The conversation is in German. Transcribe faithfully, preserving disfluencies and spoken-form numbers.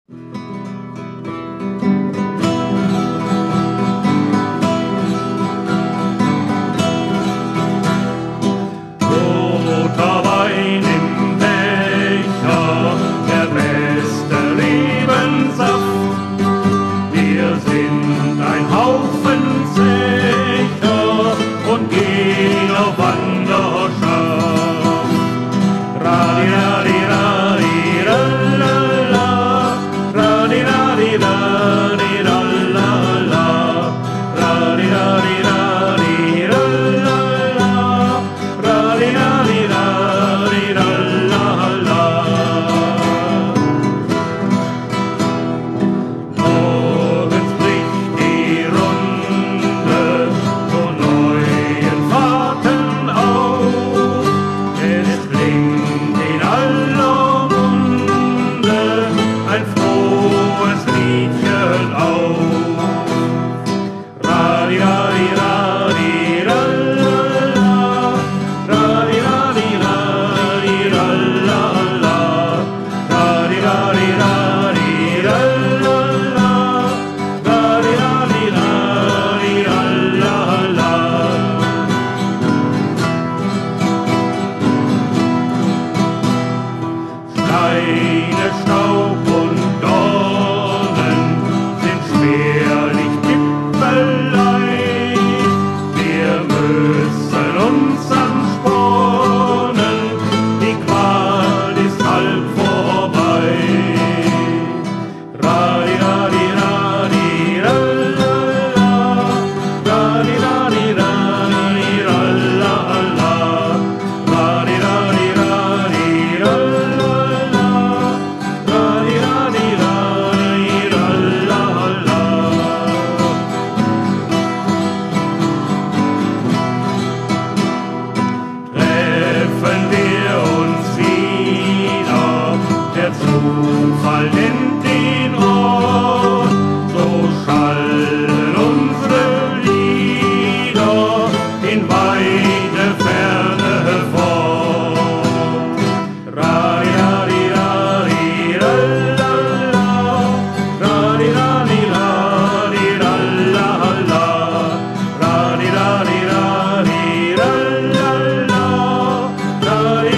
Roter Wein im Becher, der beste Lebenssaft. Wir sind ein Haufen Zecher und gehen auf Wanderschaft. Radi-radi-radi-rallala, radi-radi-radi-rallala, radi-radi-radi-rallala, radi-radi-radi-rallala. Morgens bricht die Runde zu neuen Fahrten auf. Es klingt in aller Munde ein frohes Liedchen auf. Radi-radi-radi-rallala, radi-radi-radi-rallala, radi-radi-radi-rallala, radi-radi-radi-rallala. Steine, Staub und Dornen sind schwerlich tippelleicht. Wir müssen uns anspornen, die Qual ist halb vorbei. Radi-radi-radi-rallala, radi-radi-radi-rallala, radi-radi-radi-rallala, radi-radi-radi-rallala. Treffen wir uns wieder, der Zufall nennt den Ort, so schallen unsere Lieder in weite Ferne fort. Radi-radi-radi-rallala, radi-radi-radi-rallala, radi-radi-radi-rallala, radi